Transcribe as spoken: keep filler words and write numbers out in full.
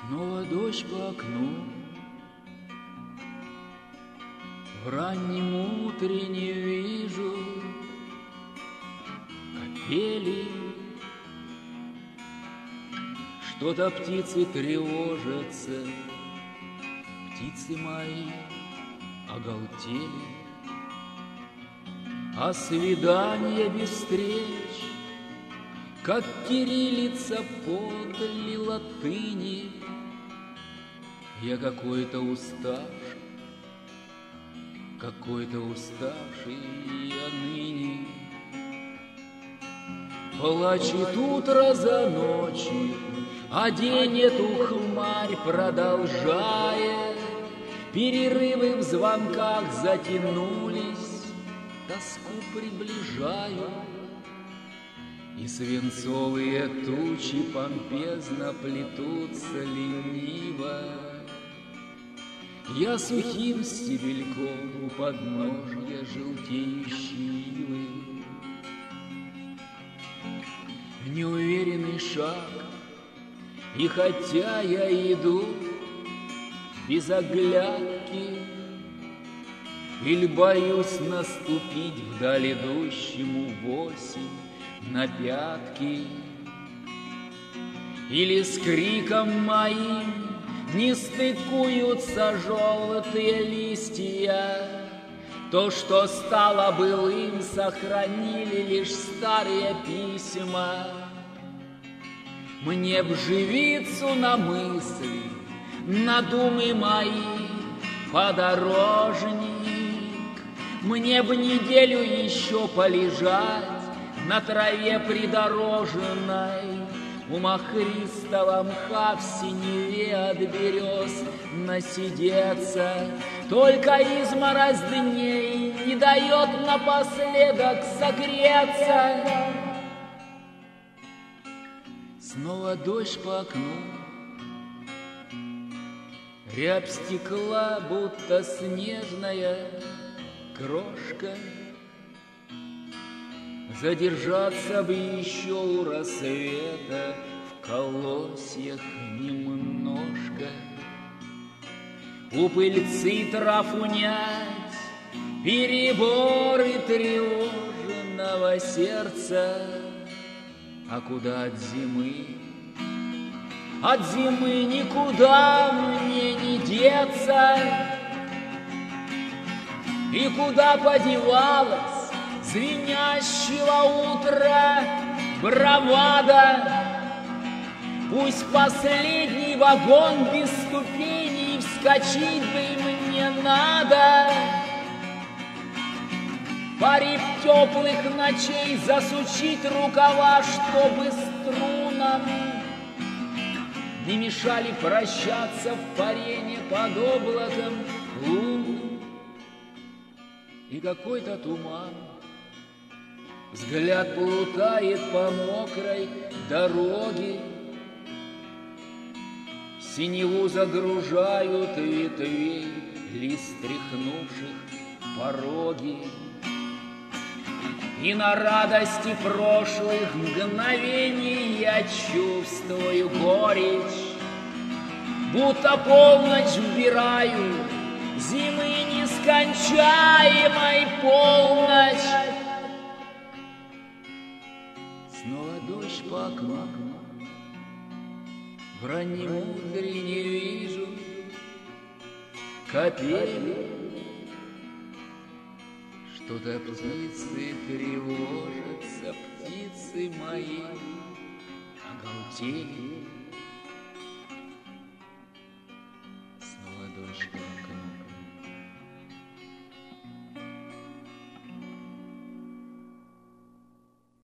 Снова дождь по окну, в раннем утре не вижу капели. Что-то птицы тревожатся, птицы мои оголтели. А свидания без встреч, как кириллица подле латыни. Я какой-то уставший, какой-то уставший я ныне. Плачет утро за ночью, а день эту хмарь продолжает. Перерывы в звонках затянулись, тоску приближаю. И свинцовые тучи помпезно плетутся лениво. Я сухим стебельком у подножья желтеющей ивы. Неуверенный шаг, и хотя я иду без оглядки, или боюсь наступить вдаль идущему восемь на пятки, или с криком моим не стыкуются желтые листья. То, что стало былым, сохранили лишь старые письма. Мне б живицу на мысли, на думы мои, подорожник. Мне б неделю еще полежать на траве придорожной, у махристого мха в синеве от берез насидеться. Только изморозь дней не дает напоследок согреться. Снова дождь по окну, рябь стекла, будто снежная крошка. Задержаться бы еще у рассвета в колосьях немножко. У пыльцы трав унять переборы тревоженного сердца. А куда от зимы? От зимы никуда мне не деться. И куда подевалась звенящего утра бравада? Пусть последний вагон без ступеней, вскочить бы мне надо. Паре теплых ночей засучить рукава, чтобы струнам не мешали прощаться в парене под облаком лун. И какой-то туман, взгляд плутает по мокрой дороге. Синеву загружают ветвей, лист тряхнувших пороги. И на радости прошлых мгновений я чувствую горечь, будто полночь вбираю зимы нескончаемой полночь. Снова дождь по окну, в раннем утре не вижу капели. Что-то птицы тревожатся, птицы мои оголтели.